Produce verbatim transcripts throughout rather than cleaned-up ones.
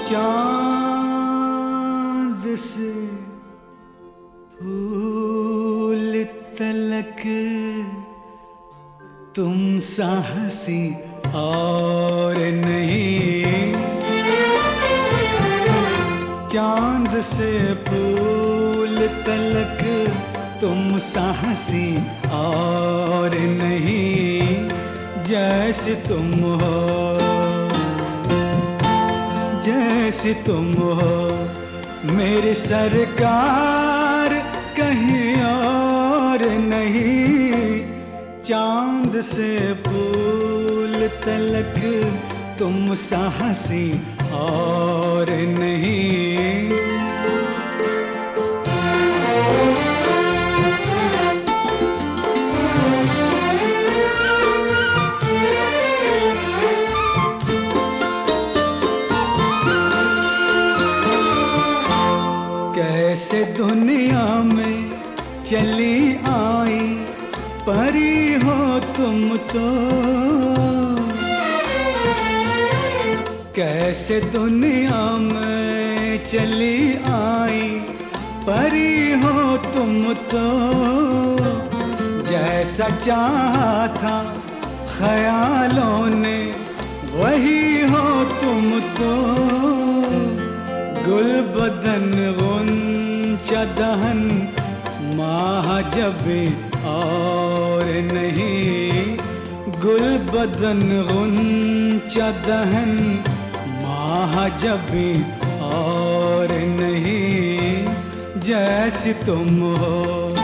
चांद से फूल तलक तुम सा हंसी और नहीं। चांद से फूल तलक तुम सा हंसी और नहीं। जैसे तुम हो जैसे तुम हो मेरी सरकार, कहीं और नहीं। चांद से फूल तलक तुम सा हंसी और नहीं। कैसे दुनिया में चली आई, परी हो तुम तो। कैसे दुनिया में चली आई, परी हो तुम तो। जैसा चाहा था ख्यालों ने, वही हो तुम तो। गुल बदन गुंचा दहन महाजबी और नहीं। गुल बदन गुंचा दहन महाजबी और नहीं। जैसे तुम हो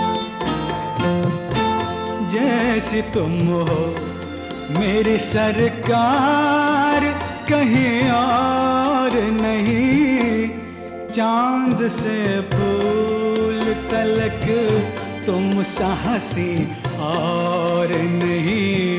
जैसे तुम हो मेरी सरकार, कहीं और नहीं। चांद से फूल तलक तुम सा हंसी और नहीं।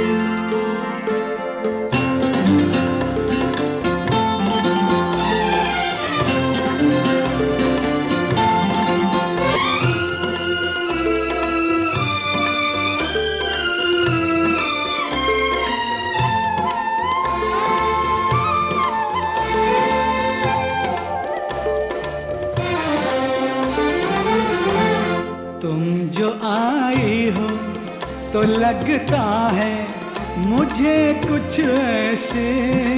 तुम जो आई हो तो लगता है मुझे कुछ ऐसे।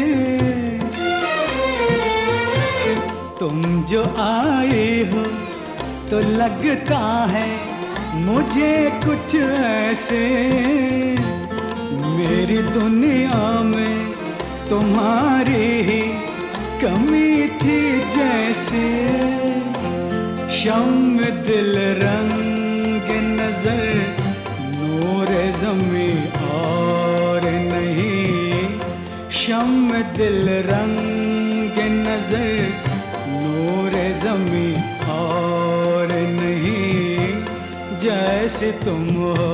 तुम जो आई हो तो लगता है मुझे कुछ ऐसे। मेरी दुनिया में तुम्हारी ही कमी थी जैसे। शम्म दिल रंग नजर नूर ज़मी और नहीं। शम्म दिल रंग नजर नूर ज़मी और नहीं। जैसे तुम हो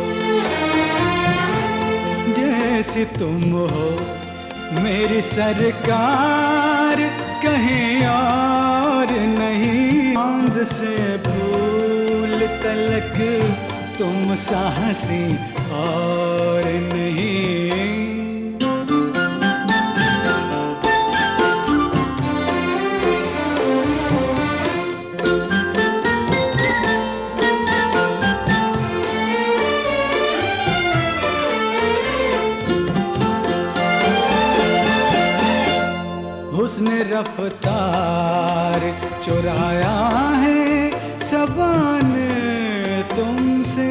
जैसे तुम हो मेरी सरकार, कहीं और नहीं। चांद से फूल तलक तुम सा हंसी और नहीं। हुस्न रफ्तार चुराया है सबा ने तुमसे।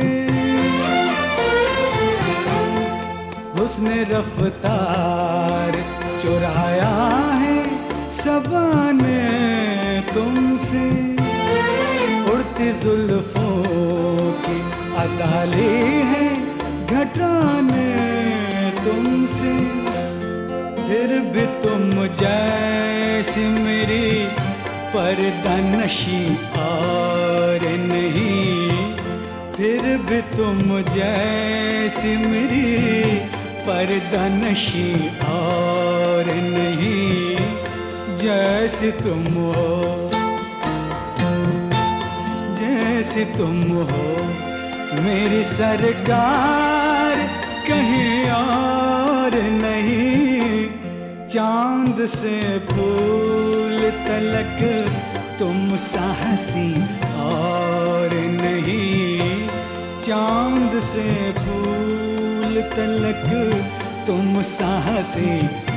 हुस्न रफ्तार चुराया है सबा ने तुमसे। उड़ती जुल्फों की अदाली है घटा ने तुमसे। फिर भी तुम जैसी मेरी पर्दानशी और नहीं। फिर भी तुम जैसी मेरी पर्दानशी और नहीं। जैसे तुम हो जैसे तुम हो मेरी सरकार, कहीं और नहीं। चांद से फूल तलक तुम सा हंसी और नहीं, चांद से फूल तलक तुम सा हंसी